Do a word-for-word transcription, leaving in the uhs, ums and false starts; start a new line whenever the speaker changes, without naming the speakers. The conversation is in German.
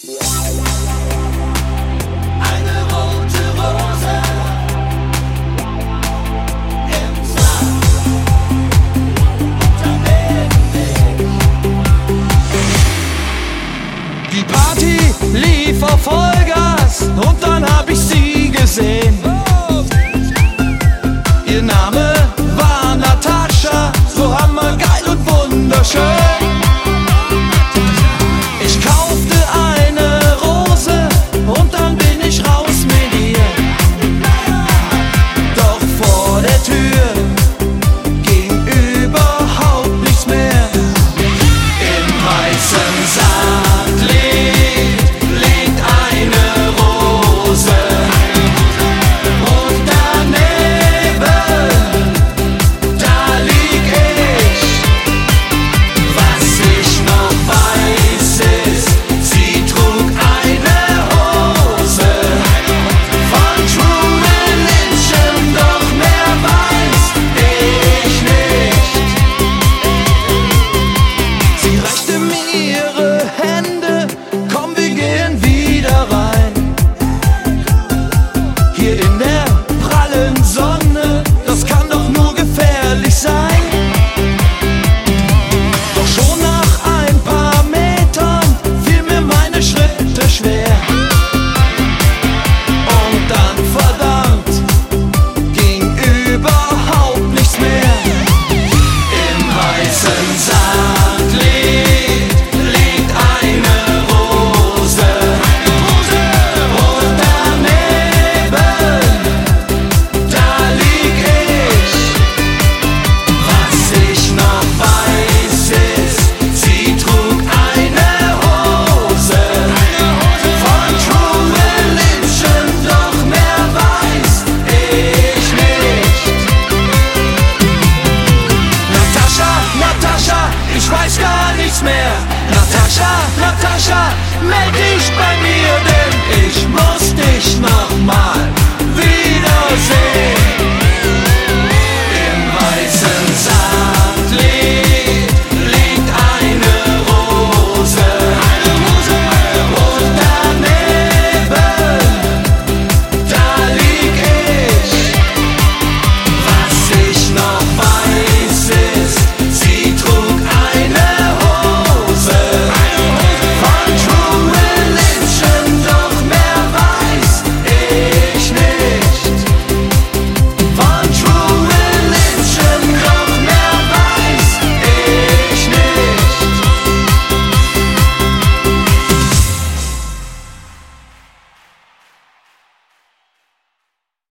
Eine rote Rose im Sand daneben nicht.
Die Party lief auf Vollgas und dann hab ich sie gesehen. Ihr Name war Natascha, so hammergeil und wunderschön. Ich kaufte eine Rose und dann bin ich raus mit ihr. Doch vor der Tür ging überhaupt nichts mehr. Im weißen Sand liegt, liegt eine Rose und daneben, da lieg ich. Was ich noch weiß ist, sie trug eine Hose von True Religion, doch mehr weiß ich nicht. Sie reichte mir ihre Hände, komm, wir gehen wieder rein. Hier in der prallen Sonne, das kann doch nur gefährlich sein. Doch schon nach ein paar Metern fiel mir meine Schritte schwer.